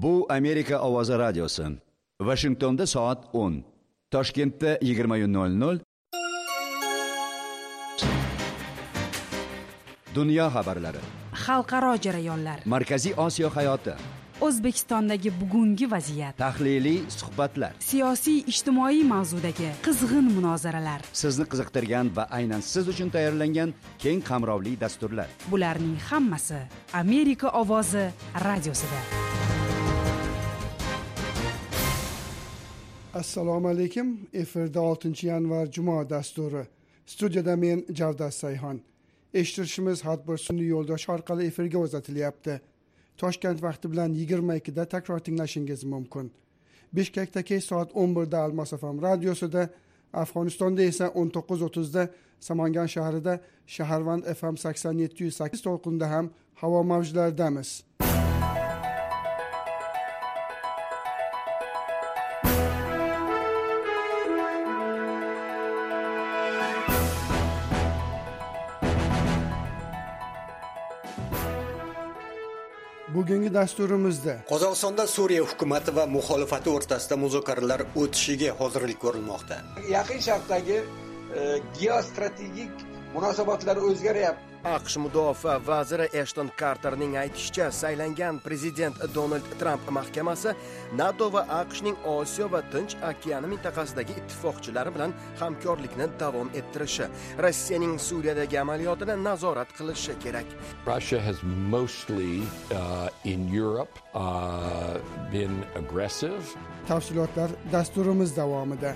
Bu Amerika Ovozi radiosi. Washingtonda soat 10. Toshkentda 20:00. Dunyo xabarlari. Xalqaro jarayonlar. Markaziy Osiyo hayoti. O'zbekistondagi bugungi vaziyat. Tahliliy suhbatlar. Siyosiy ijtimoiy mavzudagi qizg'in munozaralar. Sizni qiziqtirgan va aynan siz uchun tayyorlangan keng qamrovli dasturlar. Bularning hammasi Amerika Ovozi radiosida. Assalomu alaykum. Efirda 6 yanvar juma dasturi. Studiyada men Javdat Sayhon. Eshitishimiz har bir sun'iy yo'ldosh orqali efirga uzatilyapti. Toshkent vaqti bilan 22 da takror tinglashingiz mumkin. Bishkekda kech soat 11 da Almos FM radiosida, Afg'onistonda esa 19:30 da Samangan shahrida Shaharvand FM 87.8 to'lqinda ham havo mavjlaridamiz. Bugungi dasturimizda Qozog'istonda Suriya hukumati va muxolifati o'rtasida muzokaralar o'tishiga hozirlik ko'rilmoqda. Yaqin Sharqdagi geostrategik munosabatlar o'zgaryapti. AQSh mudofaa vaziri Eshton Karterning aytishicha, saylangan prezident Donald Trump mahkamasi NATO va AQShning Osiyo va Tinch okeani mintaqasidagi ittifoqchilari bilan hamkorlikni davom ettirishi, Rossiyaning Suriyadagi amaliyotini nazorat qilishi kerak. Russia has mostly in Europe been aggressive. Tafsilotlar dasturimiz davomida.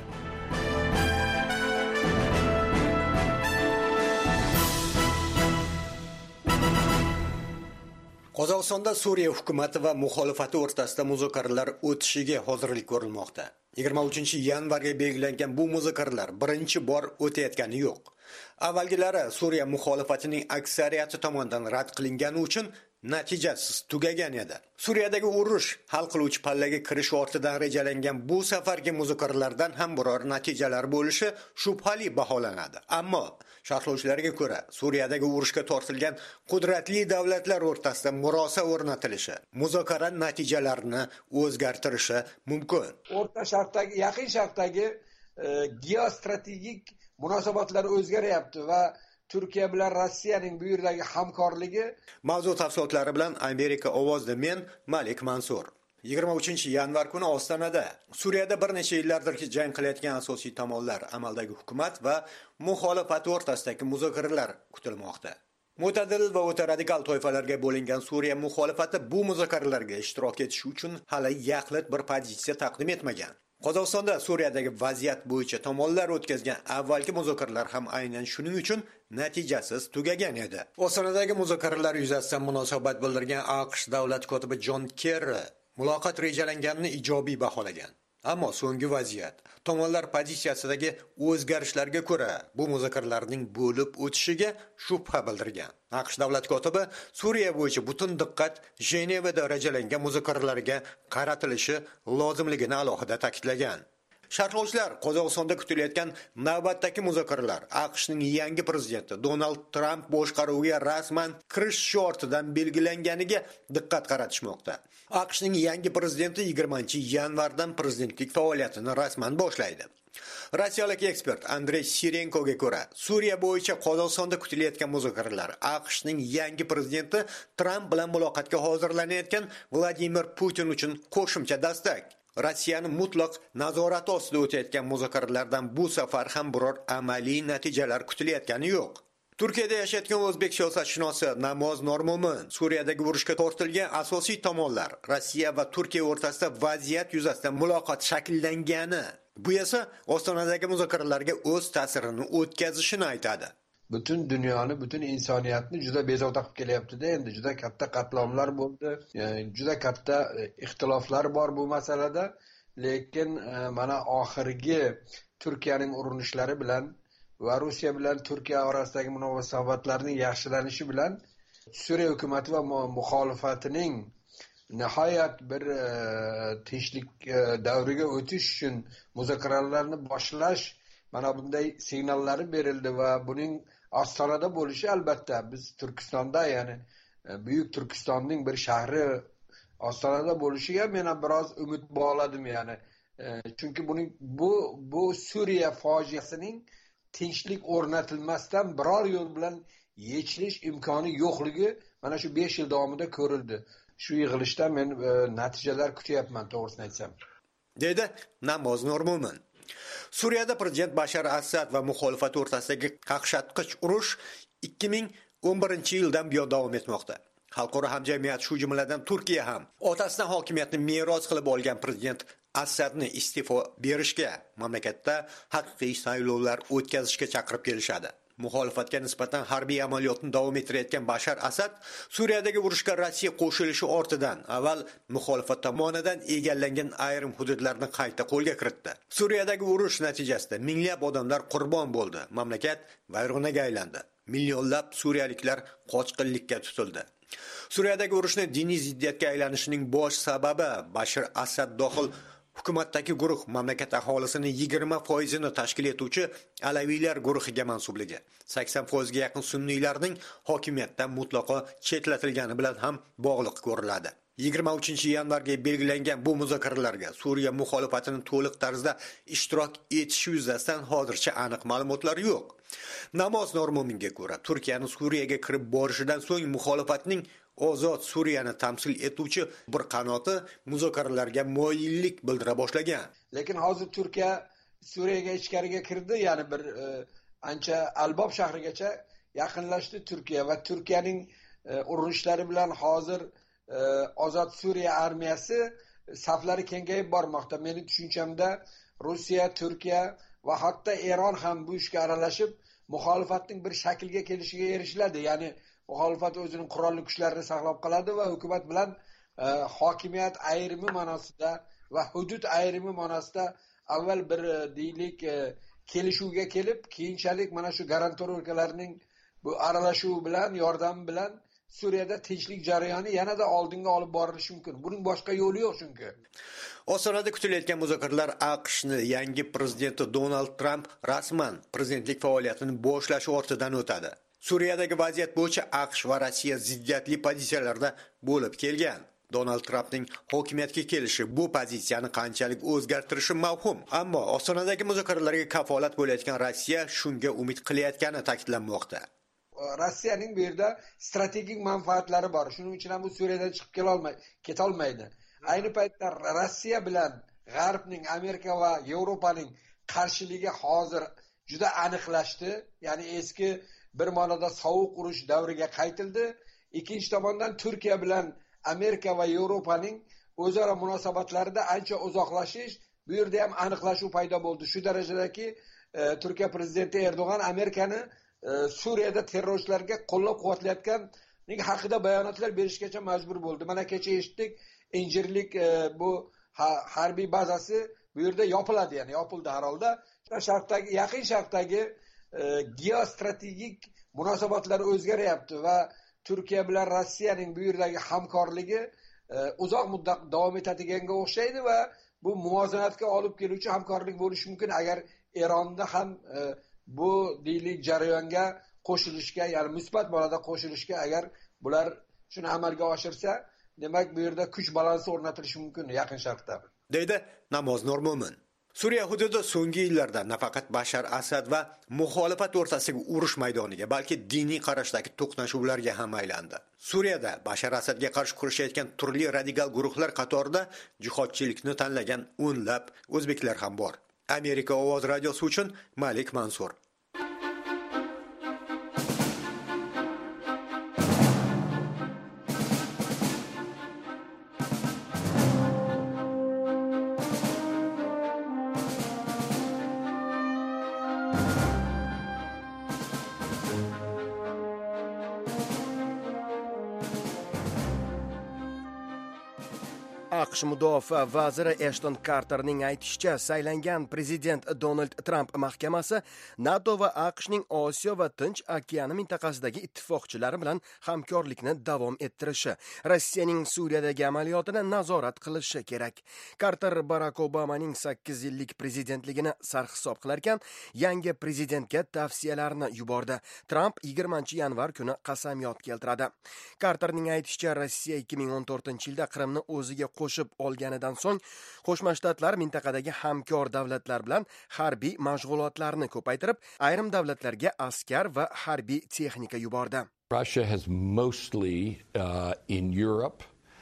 Qozog'istonda Suriya hukumati va muxolifati o'rtasida muzokaralar o'tishiga hozirlik ko'rilmoqda. 23-yanvarga belgilangan bu muzokaralar birinchi bor o'tayotgani yo'q. Avvalgilari Suriya muxolifatining aksariyati tomonidan rad qilingani uchun natijasiz tugagan edi. Suriyadagi urush hal qiluvchi pallaga kirish ortidan rejalangan bu safargi muzokaralardan ham biror natijalar bo'lishi shubhali baholanadi. Ammo sharhlovchilarga ko'ra, Suriyadagi urushga tortilgan qudratli davlatlar o'rtasida murosa o'rnatilishi muzokara natijalarini o'zgartirishi mumkin. O'rta Sharqdagi, Yaqin Sharqdagi geostrategik munosabatlar o'zgaryapti va Turkiya bilan Rossiyaning bu yerdagi hamkorligi. Mavzu tafsilotlari bilan Amerika Ovozida men Malik Mansur. 23-yanvar kuni Ostonada Suriyada bir necha yillardir jang qilayotgan asosiy tomonlar, amaldagi hukumat va muxolifat o'rtasidagi muzokaralar kutilmoqda. Mo'tadil va o'ta radikal toifalarga bo'lingan Suriya muxolifati bu muzokaralarga ishtirok etish uchun hali yaxlit bir pozitsiya taqdim etmagan. Qozog'istonda Suriyadagi vaziyat bo'yicha tomonlar o'tkazgan avvalgi muzokaralar ham aynan shuning uchun natijasiz tugagan edi. Ostonadagi muzokaralar yuzasidan munosabat bildirgan AQSh davlat kotibi Jon Kerri muloqot rejalanganini ijobiy baholagan. Ammo so'nggi vaziyat tomonlar pozitsiyasidagi o'zgarishlarga ko'ra bu muzokaralarning bo'lib o'tishiga shubha bildirgan. AQSh davlat kotibi Suriya bo'yicha butun diqqat Jenevada rejalangan muzokaralarga qaratilishi lozimligini alohida ta'kidlagan. Sharhlovchilar Qozog'istonda kutilayotgan navbatdagi muzokaralar AQShning yangi prezidenti Donald Trump boshqaruviga rasman kirish ortidan belgilanganiga diqqat qaratishmoqda. AQShning yangi prezidenti 20-yanvardan prezidentlik faoliyatini rasman boshlaydi. Rossiyalik ekspert Andrey Sirenkoga ko'ra, Suriya bo'yicha Qozog'istonda kutilayotgan muzokaralar AQShning yangi prezidenti Trump bilan muloqotga hozirlanayotgan Vladimir Putin uchun qo'shimcha dastak. Rossiyani mutlaq nazorat ostida o'tayotgan muzokaralardan bu safar ham biror amaliy natijalar kutilayotgani yo'q. Turkiyada yashayotgan o'zbek siyosatshunosi Namoz Normo'min Suriyadagi urushga tortilgan asosiy tomonlar Rossiya va Turkiya o'rtasida vaziyat yuzasidan muloqot shakllangani, bu esa Ostonadagi muzokaralarga o'z ta'sirini o'tkazishini aytadi. Butun dunyoni, butun insoniyatni juda bezovta qilib kelyapti-da, endi juda katta qatlamlar bo'ldi, juda katta ixtiloflar bor bu masalada, lekin mana oxirgi Turkiyaning urinishlari bilan va Rossiya bilan Turkiya orasidagi munosabatlarning yaxshilanishi bilan Suriya hukumati va muxolifatining nihoyat bir tinchlik davriga o'tish uchun muzokaralarni boshlash mana bunday signallari berildi va buning Ostonada bo'lishi albatta biz Turkistonda, ya'ni Buyuk Turkistonning bir shahri Ostonada bo'lishiga men ham biroz umid bog'ladim yani. Chunki bu Suriya fojiasining tinchlik o'rnatilmasdan biror yo'l bilan yechilish imkoni yo'qligi mana shu 5 yil davomida ko'rildi. Shu yig'ilishdan men natijalar kutyapman, to'g'risini aytsam. Dedi Namoz Nurmo'min. Suriyada prezident Bashar Asad va muxolifat o'rtasidagi qaqshatqich urush 2011-yildan buyon davom etmoqda. Xalqaro hamjamiyat, shu jumladan Turkiya ham otasidan hokimiyatni meros qilib olgan prezident Asadni iste'fo berishga, mamlakatda haqiqiy saylovlar o'tkazishga chaqirib kelishadi. Muxolifatga nisbatan harbiy amaliyotni davom ettirayotgan Bashar Asad Suriyadagi urushga Rossiya qo'shilishi ortidan avval muxolifat tomonidan egallangan ayrim hududlarni qayta qo'lga kiritdi. Suriyadagi urush natijasida minglab odamlar qurbon bo'ldi. Mamlakat vayronaga aylandi. Millionlab suriyaliklar qochqinlikka tutildi. Suriyadagi urushning diniy ziddiyatga aylanishining bosh sababi Bashar Asad dohil hukumatdagi guruh mamlakat aholisining 20% tashkil etuvchi alaviylar guruhiga mansubligi, 80% ga yaqin sunniylarning hokimiyatdan mutlaqo chetlatilgani bilan ham bog'liq ko'riladi. 23-yanvarga belgilangan bu muzokaralarga Suriya muxolifatining to'liq tarzda ishtirok etishi yuzasidan hozircha aniq ma'lumotlar yo'q. Namoz Nurmo'minga ko'ra, Turkiyaning Suriyaga kirib borishidan so'ng muxolifatning Ozod Suriyani tamsil etuvchi bir qanoti muzokaralarga moyillik bildira boshlagan. Lekin hozir Turkiya Suriyaga ichkariga kirdi, ya'ni bir ancha Albob shahrigacha yaqinlashdi Turkiya va Turkiyaning urinishlari bilan hozir Ozod Suriya armiyasi saflari kengayib bormoqda. Mening tushunchamda Rossiya, Turkiya va hatto Eron ham bu ishga aralashib muxolifatning bir shaklga kelishiga erishiladi. Ya'ni muxolifat o'zining qurolli kuchlarini saqlab qoladi va hukumat bilan hokimiyat ayrimi ma'nosida va hudud ayrimi ma'nosida avval bir deylik kelishuvga kelib, keyinchalik mana shu garantor o'lkalarning bu aralashuvi bilan, yordami bilan Suriyada tinchlik jarayoni yanada oldinga olib borilishi mumkin. Buning boshqa yo'li yo'q chunki. Ostonada kutilayotgan muzokaralar AQShning yangi prezidenti Donald Trump rasman prezidentlik faoliyatini boshlashi ortidan o'tadi. Suriyadagi vaziyat bo'yicha AQSh va Rossiya ziddiyatli pozitsiyalarda bo'lib kelgan. Donald Trampning hokimiyatga kelishi bu pozitsiyani qanchalik o'zgartirishi mavhum, ammo Ostonadagi muzokaralarga kafolat bo'layotgan Rossiya shunga umid qilayotgani ta'kidlanmoqda. Rossiyaning bu yerda strategik manfaatlari bor. Shuning uchun ham bu Suriyadan chiqib ketolmaydi. Ayni paytda Rossiya bilan G'arbning, Amerika va Yevropaning qarshiligi hozir juda aniqlashdi. Ya'ni eski bir ma'noda sovuq urush davriga qaytildi. Ikkinchi tomondan Turkiya bilan Amerika va Yevropaning o'zaro munosabatlarida ancha uzoqlashish, bu yerda ham aniqlashuv paydo bo'ldi. Shu darajadaki Turkiya prezidenti Erdo'g'an Amerikani Suriyada terrorchilarga qo'llab-quvvatlayotganlik haqida bayonotlar berishgacha majbur bo'ldi. Mana kecha eshitdik, Injirlik bu harbiy bazasi bu yerda yopiladi, ya'ni yopildi har holda. Sharqdagi, Yaqin Sharqdagi geostrategik munosabatlar o'zgaryapti va Turkiya bilan Rossiyaning bu yerdagi hamkorligi uzoq muddat davom etadiganga o'xshaydi va bu muvozanatga olib keluvchi hamkorlik bo'lishi mumkin agar Eronda ham bu deylik jarayonga qo'shilishga, ya'ni musbat ma'noda qo'shilishga agar bular shuni amalga oshirsa, demak bu yerda kuch balansi o'rnatilishi mumkin Yaqin Sharqda. Deydi Namoz Nurmo'min. Suriya hududi so'nggi yillarda nafaqat Bashar Asad va muxolifat o'rtasidagi urush maydoniga, balki diniy qarashdagi to'qnashuvlarga ham aylandi. Suriyada Bashar Asadga qarshi kurashayotgan turli radikal guruhlar qatorida jihodchilikni tanlagan o'nlab o'zbeklar ham bor. Amerika Ovoz radiosi uchun Malik Mansur. AQSh mudofaa vaziri Eshton Karterning aytishicha, saylangan prezident Donald Trump mahkamasi NATO va AQShning Osiyo va Tinch okeani mintaqasidagi ittifoqchilari bilan hamkorlikni davom ettirishi, Rossiyaning Suriyadagi amaliyotini nazorat qilishi kerak. Karter Barack Obamaning 8 yillik prezidentligini sarhisob qilarkan, yangi prezidentga tavsiyalarni yubordi. Trump 20-yanvar kuni qasamyod keltiradi. Karterning aytishicha, Rossiya 2014-yilda Qrimni o'ziga qo'shib olganidan so'ng Qo'shma Shtatlar mintaqadagi hamkor davlatlar bilan harbiy mashg'ulotlarni ko'paytirib, ayrim davlatlarga askar va harbiy texnika yubordi. Russia has mostly in Europe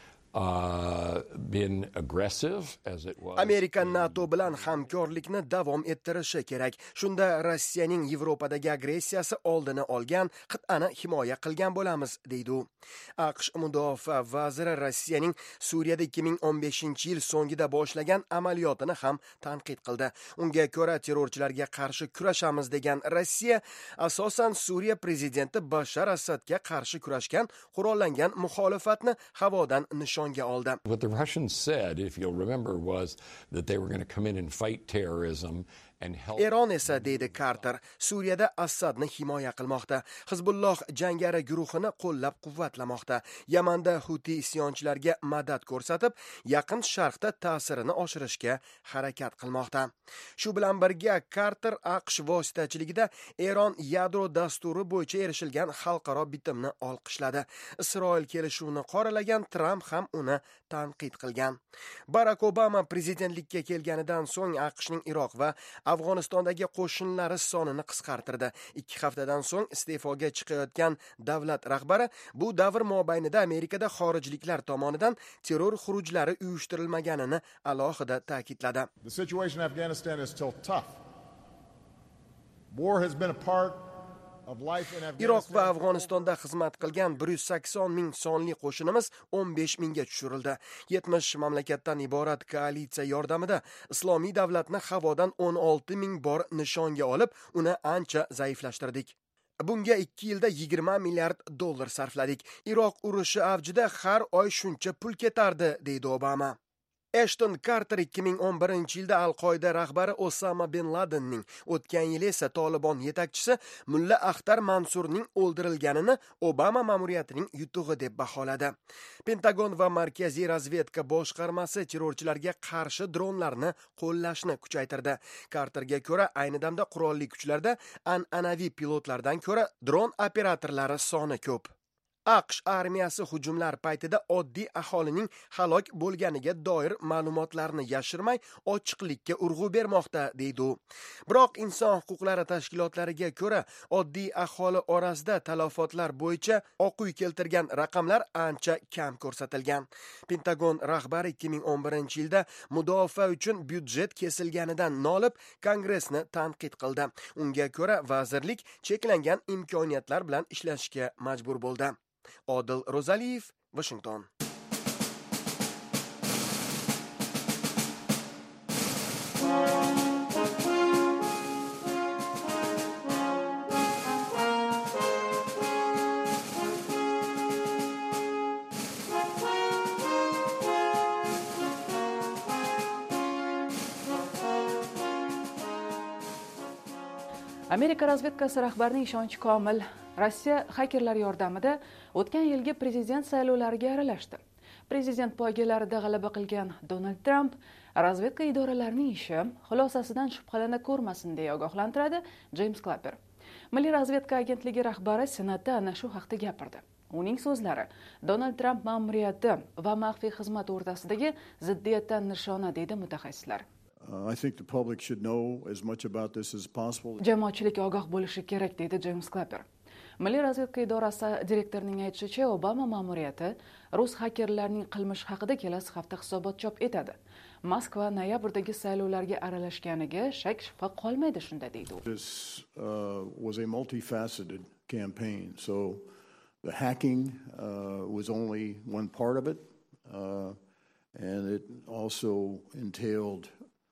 been aggressive as it was. Amerika NATO bilan hamkorlikni davom ettirishi kerak. Shunda Rossiyaning Yevropadagi agressiyasi oldini olgan, qit'ani himoya qilgan bo'lamiz, deydi u. AQSh mudofaa vaziri Rossiyaning Suriyada 2015-yil so'ngida boshlagan amaliyotini ham tanqid qildi. Unga ko'ra, terrorchilarga qarshi kurashamiz degan Rossiya asosan Suriya prezidenti Bashar Asadga qarshi kurashgan qurollangan muxolifatni havodan nishonga oldi. What the Russians said, if you'll remember, was that they were going to come in and fight terrorism and help. Eron esa, deydi Karter, Suriyada Asadni himoya qilmoqda. Hizbulloh jangari guruhini qo'llab-quvvatlamoqda. Yamanda Huti isyonchilarga madad ko'rsatib, Yaqin Sharqda ta'sirini oshirishga harakat qilmoqda. Shu bilan birga Karter AQSh vositachiligida Eron yadro dasturi bo'yicha erishilgan xalqaro bitimni olqishladi. Isroil kelishuvini qoralagan Trump ham uni tanqid qilgan. Barack Obama prezidentlikka kelganidan so'ng AQShning Iroq va Afg'onistondagi qo'shinlari sonini qisqartirdi. 2 haftadan so'ng iste'foga chiqayotgan davlat rahbari bu davr mobaynida Amerikada xorijliklar tomonidan terror xurujlari uyushtirilmaganini alohida ta'kidladi. The situation in Afghanistan is still tough. War has been a part Iroq va Afg'onistonda xizmat qilgan 180 ming sonli qo'shinimiz 15 mingga tushirildi. 70 mamlakatdan iborat koalitsiya yordamida Islomiy davlatni havodan 16 ming bor nishonga olib, uni ancha zaiflashtirdik. Bunga 2 yilda 20 milliard dollar sarfladik. Iroq urushi avjida har oy shuncha pul ketardi, deydi Obama. Eshton Karter 2011-yilda Al-Qoida rahbari Osama bin Ladenning, o'tgan yil esa Tolibon yetakchisi Mulla Axtar Mansurning o'ldirilganini Obama ma'muriyatining yutug'i deb baholadi. Pentagon va Markaziy razvedka boshqarmasi terrorchilarga qarshi dronlarni qo'llashni kuchaytirdi. Karterga ko'ra, ayni damda qurolli kuchlarda an'anaviy pilotlardan ko'ra dron operatorlari soni ko'p. AQSh armiyasi hujumlar paytida oddiy aholining halok bo'lganiga doir ma'lumotlarni yashirmay ochiqlikka urg'u bermoqda, deydi u. Biroq inson huquqlari tashkilotlariga ko'ra, oddiy aholi orasida talafotlar bo'yicha oq uy keltirgan raqamlar ancha kam ko'rsatilgan. Pentagon rahbari 2011-yilda mudofaa uchun byudjet kesilganidan nolib Kongressni tanqid qildi. Unga ko'ra, vazirlik cheklangan imkoniyatlar bilan ishlashga majbur bo'ldi. Odil Rozaliyev, Washington. Amerika razvedkasi rahbarining ishonchi komil. Rossiya xakerlar yordamida o'tgan yilgi prezident saylovlariga aralashdi. Prezident poygalarida g'alaba qilgan Donald Trump razvedka idoralarining ishi xulosasidan shubhalana ko'rmasin deya ogohlantiradi James Clapper. Milliy razvedka agentligi rahbari Senatda ana shu haqda gapirdi. Uning so'zlari Donald Trump ma'muriyati va maxfiy xizmat o'rtasidagi ziddiyatdan nishona, deydi mutaxassislar. I think the public should know as much about this as possible. Jamoatchilik ogoh bo'lishi kerak, deydi James Clapper. Milliy razvedka idorasi direktorining aytishicha, Obama ma'muriyati rus xakerlarning qilmishi haqida kelasi hafta hisobot chop etadi. Moskva noyabrdagi saylovlarga aralashganiga shak shubha qolmaydi, shunda deydi u. This was a multifaceted campaign. So the hacking was only one part of it, and it also entailed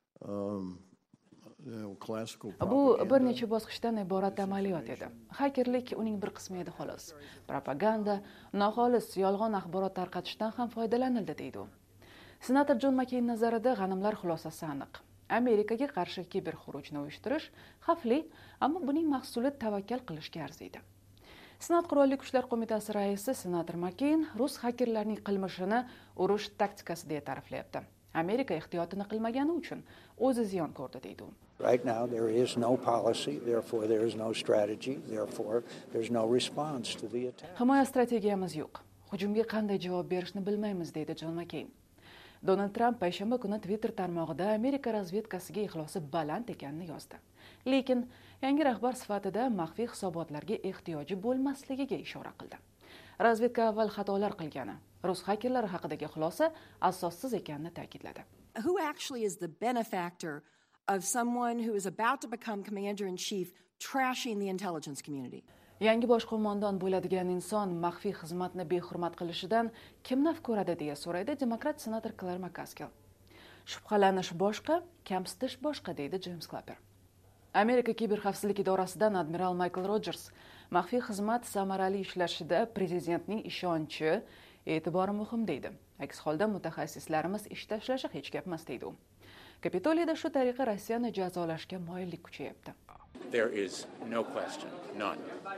Bu bir necha bosqichdan iborat amaliyot edi. Hakerlik uning bir qismi edi xolos. Propaganda, noxolis yolg'on axborot tarqatishdan ham foydalanildi, deydi u. Senator Jon Makkeyn nazarida g'animlar xulosasi aniq. Amerikaga qarshi kiberxurujni uyushtirish xavfli, ammo buning mahsuli tavakkal qilishga arziydi. Senat Qurolli Kuchlar qo'mitasi raisi senator Makkeyn rus xakerlarning qilmishini urush taktikasi deya ta'riflayapti. Amerika ehtiyotini qilmagani uchun o'zi ziyon ko'rdi deydi u. Right now there is no policy, therefore there is no strategy, therefore there's no response to the attack. Himoya strategiyamiz yo'q. Hujumga qanday javob berishni bilmaymiz deydi Jon Makkeyn. Donald Trump payshanba kuni Twitter tarmog'ida Amerika razvedkasiga ixlosi baland ekanini yozdi. Lekin yangi rahbar sifatida maxfiy hisobotlarga ehtiyoji bo'lmasligiga ishora qildi. Razvedka avval xatolar qilgani, rus xakerlari haqidagi xulosa asossiz ekanini ta'kidladi. Who actually is the benefactor of someone who is about to become commander-in-chief trashing the intelligence community? Yangi bosh qo'mondon bo'ladigan inson maxfiy xizmatni behurmat qilishidan kim naf ko'radi deya so'raydi demokrat senator Claire McCaskill. Shubhalanish boshqa, kamsitish boshqa deydi James Clapper. Amerika kiberxavfsizlik idorasidan admiral Michael Rogers maxfiy xizmat samarali ishlashida prezidentning ishonchi, e'tibori muhim deydi. Aks holda mutaxassislarimiz ish tashlashi hech gap emas deydi u. Kapitoliyada shu tariqa Rossiyani jazolashga moyillik kuchayapti. There is no question, none,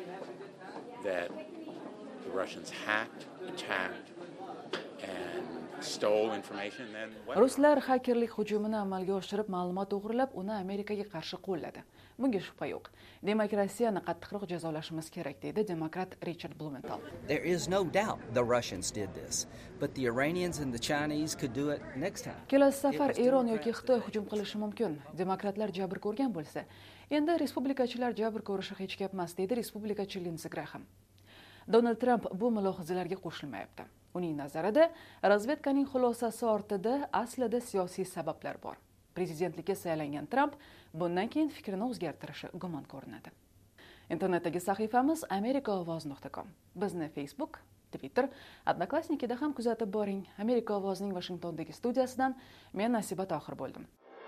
that the Russians hacked, attacked, and stole information. Ruslar xakerlik hujumini amalga oshirib, ma'lumot o'g'irlab, uni Amerikaga qarshi qo'lladi. Bunga shubha yo'q. Demak, Rossiyani qattiqroq jazolashimiz kerak deydi demokrat Richard Blumenthal. There is no doubt the Russians did this, but the Iranians and the Chinese could do it next time. Kelasi safar Eron yoki Xitoy hujum qilishi mumkin. Demokratlar jabr ko'rgan bo'lsa, endi respublikachilar jabr ko'rishi hech gap emas deydi respublikachi Lindsey Graham. Donald Trump bu mulohazalarga qo'shilmayapti. Uning nazarida razvedkaning xulosasi ortida aslida siyosiy sabablar bor. Prezidentlikka saylangan Trump bundan keyin fikrini o'zgartirishi gumon ko'rinadi. Internetdagi sahifamiz amerikaovoz.com. Bizni Facebook, Twitter, Odnoklassnikida ham kuzatib boring. Amerika ovozining Washingtondagi studiyasidan men Nasiba Tohir bo'ldim.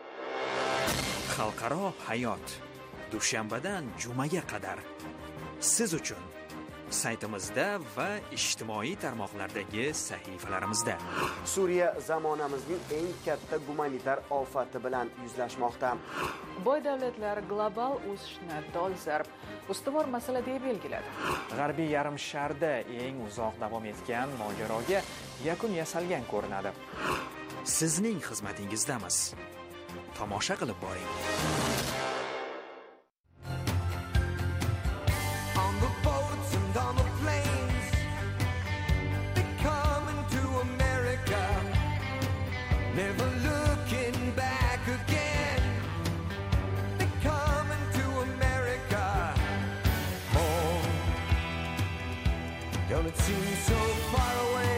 Xalqaro hayot dushanbadan jumaga qadar siz uchun saytimizda va ijtimoiy tarmoqlardagi sahifalarimizda. Suriya zamonamizning eng katta gumanitar ofati bilan yuzlashmoqda. Boy davlatlar global o'sishni dolzarb ustuvor masala deb belgiladi. G'arbiy yarim sharda eng uzoq davom etgan mojaroga yakun yasalgan ko'rinadi. Sizning xizmatingizdamiz. Tomosha qilib boring. Never looking back again. They're coming to America. Home. Don't it seem so far away?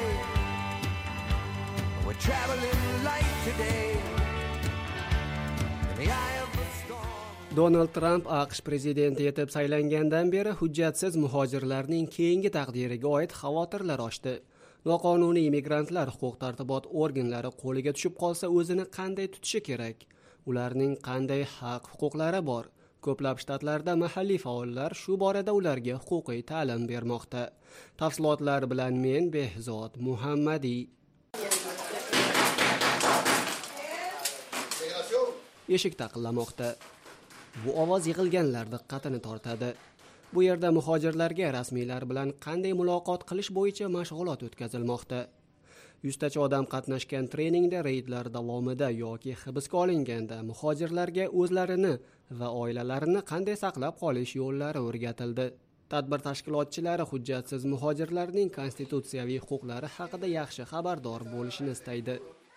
We're traveling light today. In the eye of the storm. Donald Trump AQSh prezidenti etib saylangandan beri hujjatsiz muhojirlarning keyingi taqdiriga oid xavotirlar oshdi. Noqonuniy immigrantlar huquq-tartibot organlari qo'liga tushib qolsa o'zini qanday tutishi kerak? Ularning qanday haq-huquqlari bor? Ko'plab shtatlarda mahalliy faollar shu borada ularga huquqiy ta'lim bermoqda. Tafsilotlar bilan men Behzod Muhammadiy. Eshik taqillamoqda. Bu ovoz yig'ilganlar diqqatini tortadi. Bu yerda muhojirlarga rasmiylar bilan qanday muloqot qilish bo'yicha mashg'ulot o'tkazilmoqda. 100 tacha odam qatnashgan treningda reydlar davomida yoki hibsga olinganda muhojirlarga o'zlarini va oilalarini qanday saqlab qolish yo'llari o'rgatildi. Tadbir tashkilotchilari hujjatsiz muhojirlarning konstitutsiyaviy huquqlari haqida yaxshi xabardor bo'lishini istaydi.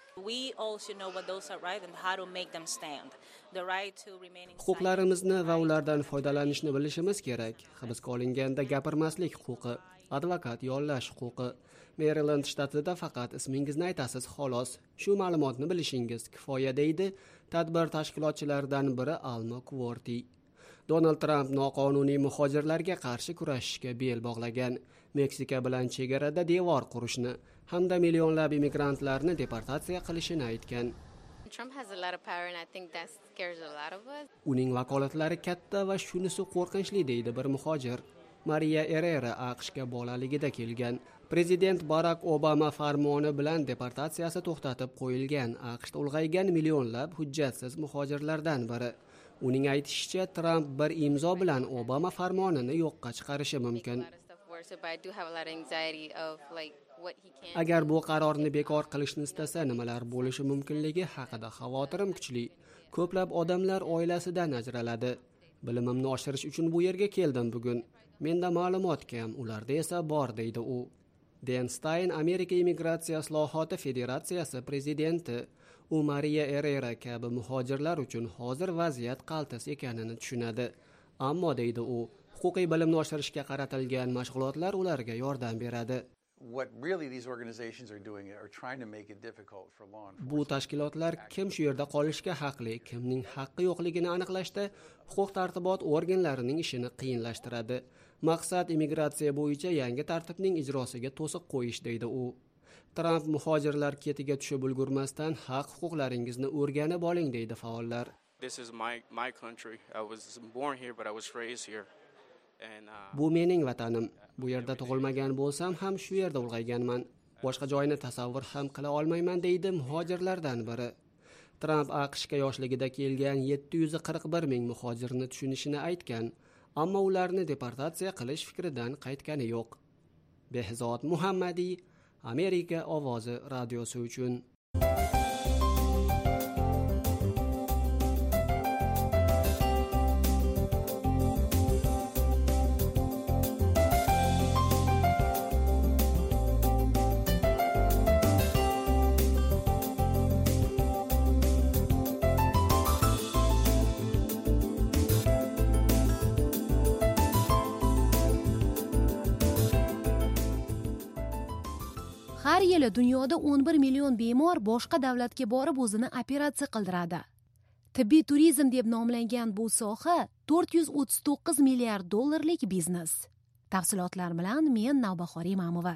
Huquqlarimizni va ulardan foydalanishni bilishimiz kerak. Hibsga olinganda gapirmaslik huquqi, advokat yollash huquqi. Maryland shtatida faqat ismingizni aytasiz xolos. Shu ma'lumotni bilishingiz kifoya deydi tadbir tashkilotchilaridan biri Alma Kvorti. Donald Trump noqonuniy muhojirlarga qarshi kurashishga bel bog'lagan. Meksika bilan chegarada devor qurishni hamda millionlab immigrantlarni deportatsiya qilishini aytgan. Uning vakolatlari katta va shunisi qo'rqinchli deydi bir muhojir. Maria Herrera AQShga bolaligida kelgan. Prezident Barack Obama farmoni bilan deportatsiyasi to'xtatib qo'yilgan AQShda ulg'aygan millionlab hujjatsiz muhojirlardan biri. Uning aytishicha, Trump bir imzo bilan Obama farmonini yo'qqa chiqarishi mumkin. Agar bu qarorni bekor qilishni istasa, nimalar bo'lishi mumkinligi haqida xavotirim kuchli. Ko'plab odamlar oilasidan ajraladi. Bilimimni oshirish uchun bu yerga keldim bugun. Menda ma'lumot kam, ularda esa bor, deydi u. Dan Stein Amerika immigratsiya islohoti federatsiyasi prezidenti. U Maria Herrera kabi muhojirlar uchun hozir vaziyat qaltis ekanini tushunadi. Ammo, deydi u, huquqiy bilimni oshirishga qaratilgan mashg'ulotlar ularga yordam beradi. Bu tashkilotlar kim shu yerda qolishga haqli, kimning haqqi yo'qligini aniqlashda huquq-tartibot organlarining ishini qiyinlashtiradi. Maqsad immigratsiya bo'yicha yangi tartibning ijrosiga to'siq qo'yish, deydi u. Trump muhojirlar ketiga tushib ulgurmasdan haq huquqlaringizni o'rganib oling, deydi faollar. Bu mening vatanim. Bu yerda tug'ilmagan bo'lsam ham shu yerda ulg'ayganman. Boshqa joyni tasavvur ham qila olmayman, deydi muhojirlardan biri. Trump AQShga yoshligida kelgan 741 ming muhojirni tushunishini aytgan, ammo ularni deportatsiya qilish fikridan qaytgani yo'q. Behzod Muhammadiy, Amerika ovozi radiosi uchun. Har yili dunyoda 11 million bemor boshqa davlatga borib o'zini operatsiya qildiradi. Tibbiy turizm deb nomlangan bu soha 439 milliard dollarlik biznes. Tafsilotlar bilan men Navbahor Imamova.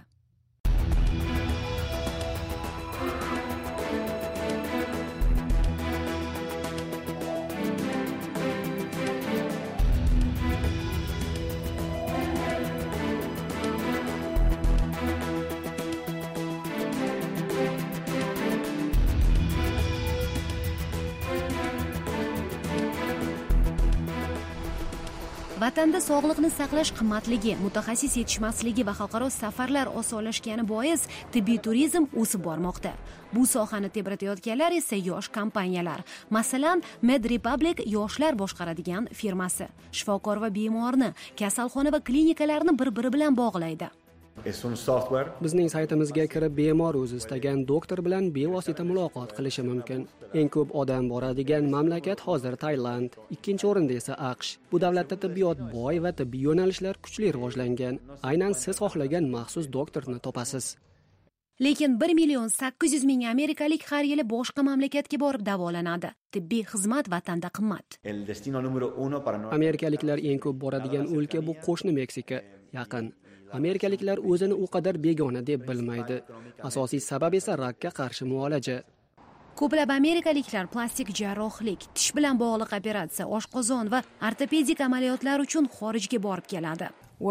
Vatanda sog'liqni saqlash qimmatligi, mutaxassis yetishmasligi va xalqaro safarlar osonlashgani bois tibbiy turizm o'sib bormoqda. Bu sohani tebratayotganlar esa yosh kompaniyalar. Masalan, MedRepublic yoshlar boshqaradigan firmasi. Shifokor va bemorni, kasalxona va klinikalarni bir-biri bilan bog'laydi. Bizning saytimizga kirib bemor o'zi istagan doktor bilan bevosita muloqot qilishi mumkin. Eng ko'p odam boradigan mamlakat hozir Tailand, ikkinchi o'rinda esa AQSh. Bu davlatda tibbiyot boy va tibbiy yo'nalishlar kuchli rivojlangan. Aynan siz xohlagan maxsus doktorni topasiz. Lekin 1,8 million amerikalik har yili boshqa mamlakatga borib davolanadi. Tibbiy xizmat vatanda qimmat. Amerikaliklar eng ko'p boradigan o'lka bu qo'shni Meksika, yaqin. Amerikaliklar o'zini u qadar begona deb bilmaydi. Asosiy sabab esa rakka qarshi muolaja. Ko'plab amerikaliklar plastik jarrohlik, tish bilan bog'liq operatsiya, oshqozon va ortopedik amaliyotlar uchun xorijga borib keladi.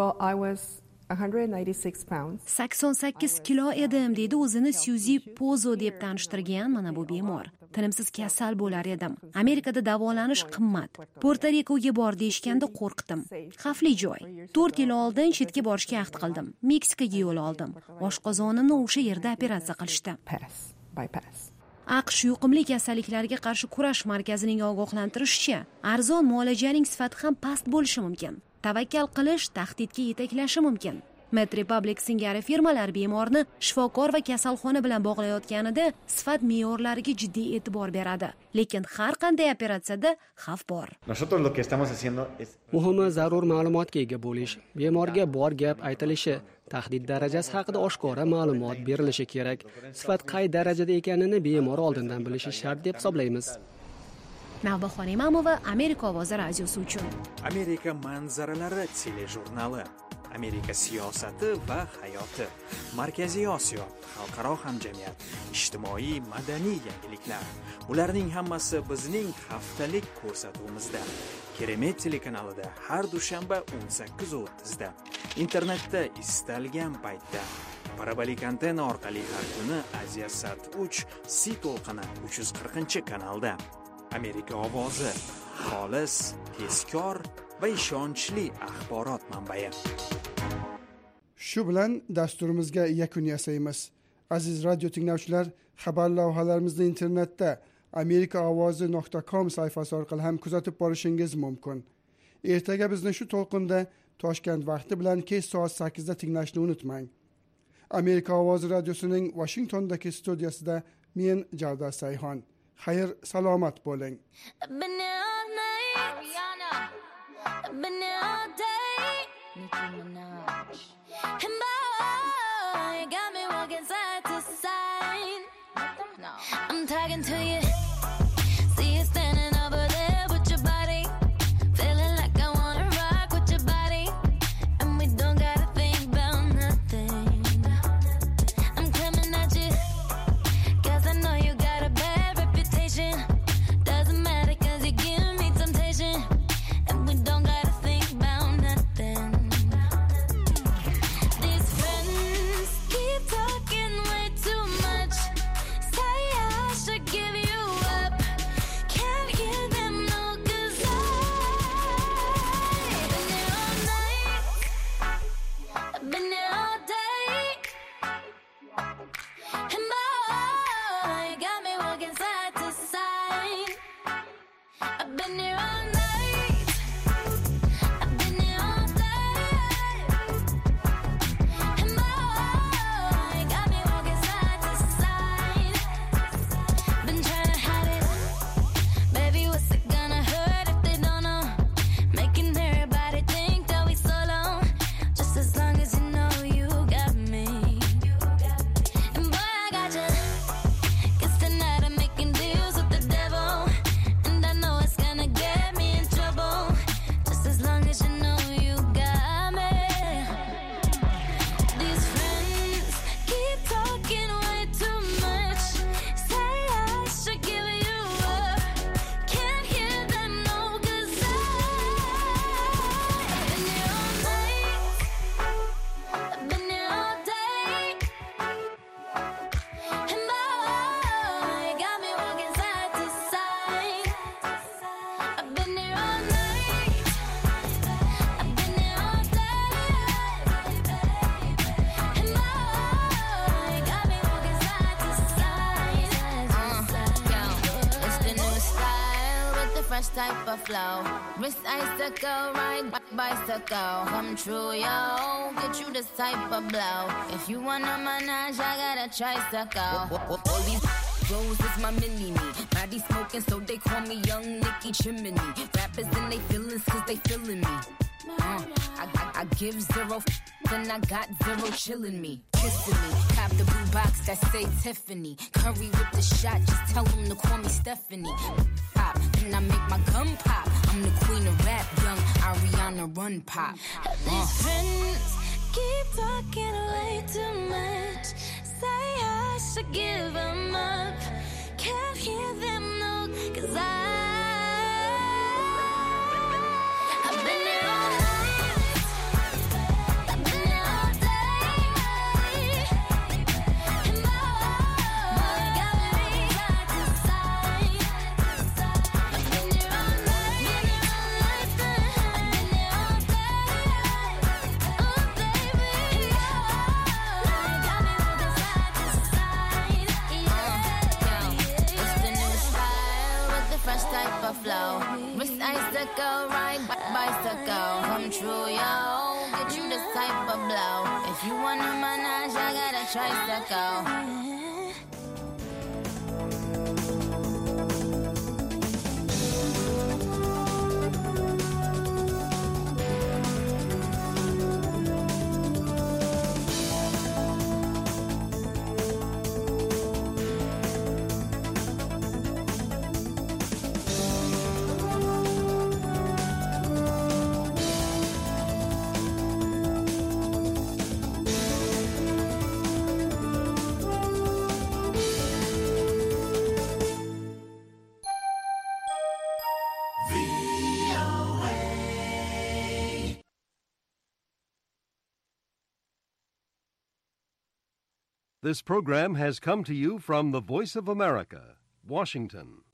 88 kilo edim, deydi o'zini Suzy Pozo deb tanishtirgan mana bu bemor. Tinimsiz kasal bo'lar edim. Amerikada davolanish qimmat. Puerto-Rikoga bor deyishganda qo'rqdim. Xavfli joy. 4 yil oldin chetga borishga ahd qildim. Meksikaga yo'l oldim. Oshqozonimni o'sha yerda operatsiya qilishdi. AQSh yuqumli kasalliklarga qarshi kurash markazining ogohlantirishicha, arzon muolajaning sifati ham past bo'lishi mumkin. Tavakkal qilish tahdidga yetaklashi mumkin. MedRepublic singari firmalar bemorni shifokor va kasalxona bilan bog'layotganida sifat me'yorlariga jiddiy e'tibor beradi. Lekin har qanday operatsiyada xavf bor. Muhimi zarur ma'lumotga ega bo'lish, bemorga bor gap aytilishi, tahdid darajasi haqida oshkora ma'lumot berilishi kerak. Sifat qay darajada ekanini bemor oldindan bilishi shart deb hisoblaymiz. Navbahor Imamova, Amerika ovozi radiosi uchun. Amerika manzaralari telejurnali. Amerika siyosati va hayoti, Markaziy Osiyo, xalqaro hamjamiyat, ijtimoiy madaniy yangiliklar. Bularning hammasi bizning haftalik ko'rsatuvimizda. Keremet telekanalida har dushanba 18:30 da. Internetda istalgan paytda. Parabolik antena orqali har kuni Aziyasat 3 C to'lqini 340-kanalda. Amerika ovozi, xolis, tezkor va ishonchli axborot manbai. Shu bilan dasturimizga yakun yasaymiz. Aziz radio tinglovchilar, xabar lavhalarimizni internetda amerikaovozi.com sayfasi orqali ham kuzatib borishingiz mumkin. Ertaga bizni shu to'lqinda Toshkent vaqti bilan kech soat 8 da tinglashni unutmang. Amerika ovozi radiosining Washingtondagi studiyasida men Javdat Sayhon. Xayr, salomat bo'ling. I'm talking to you. See you standing over there with your body, feeling like I wanna rock with your body, and we don't gotta think about nothing. I'm coming at you, 'cause I know you got a bad reputation. Doesn't matter 'cause you give me temptation, and we don't gotta think about nothing. These friends keep talking way too much. Say I should give you up. Can't hear them, no, 'cause I've been there all night. I've been there all day. And boy, you got me walking side to side. I've been there all night. I've been there all day. And boy, you got me walking side to side. Been trying to hide it. Baby, what's it gonna hurt if they don't know? Making everybody think that we solo. Just as long as you know you got me. And boy, I got you. 'Cause tonight I'm making deals with the devil, and I know it's gonna get me in trouble. Just as long as you know you got me. These friends keep talking way too much. Say I should give you up. Can't hear them, no, 'cause I've been there all night. I've been there all day. And boy, you got me walking side to side. I've been there all night. I've been there all day. And boy, you got me walking side to side. It's the new style with the fresh type of flow. Wrist icicle, ride bicycle. Come true, yo. Get you this type of blow. If you wanna manage, I got a tricycle. All these Rose is my mini-me. Body smoking, so they call me Young Nicky Chimney. Rappers and they feelings, 'cause they feeling me. I give zero then I got zero chillin' me, kissing me. Cop the blue box that say Tiffany. Curry with the shot, just tell them to call me Stephanie. Pop, then I make my gun pop. I'm the queen of rap, young Ariana Run Pop. These friends keep talking way too much. Say I should give them up. Can't hear them, no, 'cause I've been there all night. I've been there all day. And boy, you got me side to side. I've been there all night. I've been there all day. Oh, baby, you got me walking side to side. It's the new style with the fresh type of flow. Wrist icicle, ride bicycle. Come true, yo. Get you this type of blow. If you wanna manage, I got a tricycle. This program has come to you from the Voice of America, Washington.